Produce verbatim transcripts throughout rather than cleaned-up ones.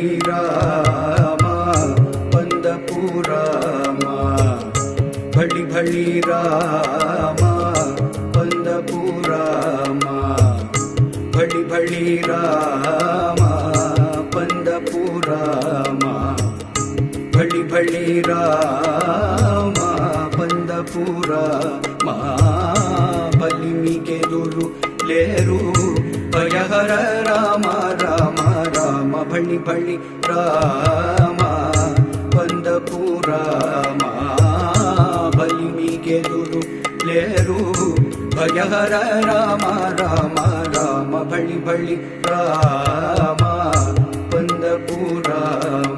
ಬಳಿ ರಾಮ ಪಂದಪುರಾಮ ಬಳಿ ಬಳಿ ರಾಮ ಪಂದಪುರಾಮ ಬಳಿ ಬಳಿ ರಾಮ ಪಂದಪುರಾಮ ಬಳಿ ಬಳಿ ರಾಮ ಪಂದಪುರಾಮ ಬಲಿಮಿಗೆ ದುರು లేరు భయహర రామ రామ రామ బళి బళి రామ పందపురామ బలిమికెదురు లేరు భయహర రామ రామ రామ బళి బళి రామ పందపురామ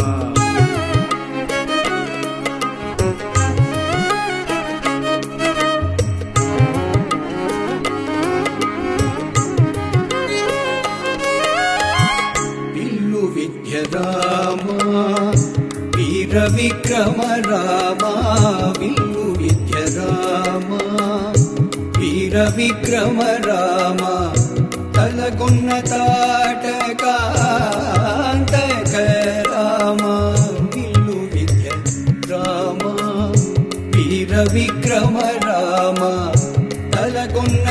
రామ వీర విక్రమ రామ విల్లు విద్య రామ వీర విక్రమ రామ తలగున్న తాటకాంతక రామ విల్లు విద్య రామ వీర విక్రమ రామ తలగున్న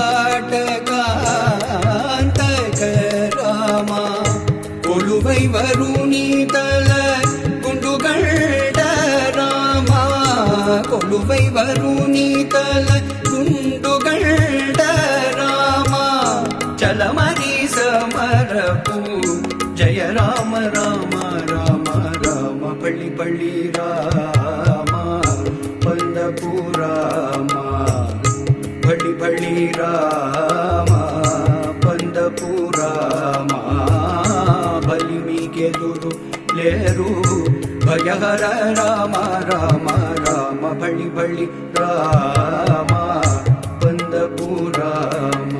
తాటకాంతక రామ కొలువై వరుణి తల గుండుగండ రామ కొలువై వరుణి తల గుండుగండ రామ చలమరి సమరపు జయ రామ రామ రామ రామ బళి బళి రామ పందపురామ బళి బళి రామ పందపురామ బలిమికెదురు లేరు భయహర రామ రామ రామ బళి బళి రామ పందపురామ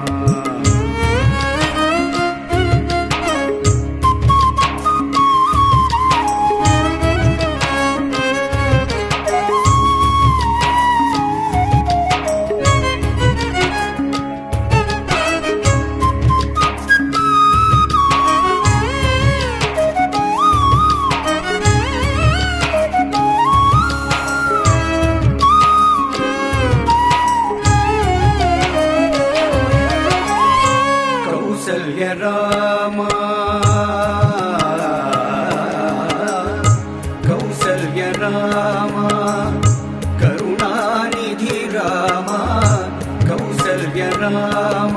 కౌసల్య రామ కౌసల్య రామ కరుణానిధి రామ కౌసల్య రామ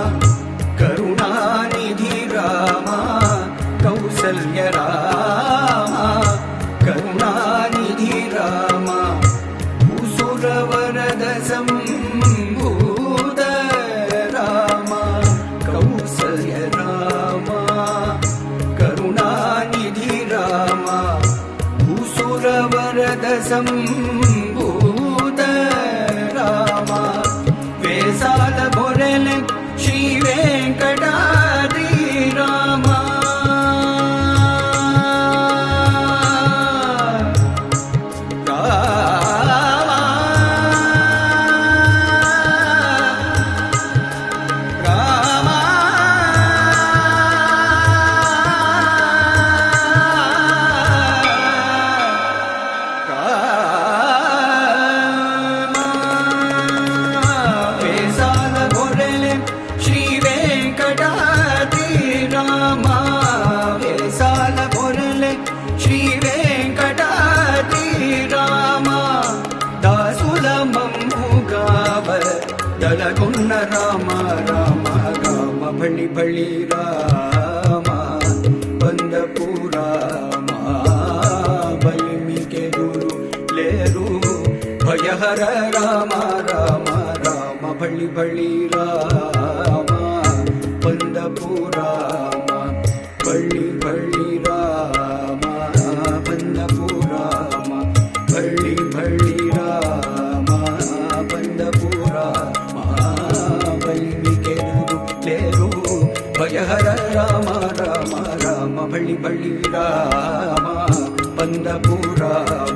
కరుణానిధి రామ కౌసల్య రామ కరుణానిధి రామ భూసుర వరద సంభూత రామ కౌసల్య రామ కరుణానిధి రామ భూసుర వరద సంభూత రామ వేసాల బొరెల శ్రీ వెంకటాద్రి రామ దలగున్న రామ రామ రామ బళి బళి రామ పందపురామ బలిమికెదురు లేరు భయహర రామ రామ రామ బళి బళి రామ పందపురామ బళి బళి రామ పందపురామ బళి బళి రామ పందపురామ బలిమికెదురు లేరు భయహర రామ రామ రామ బళి బళి రామ పందపురామ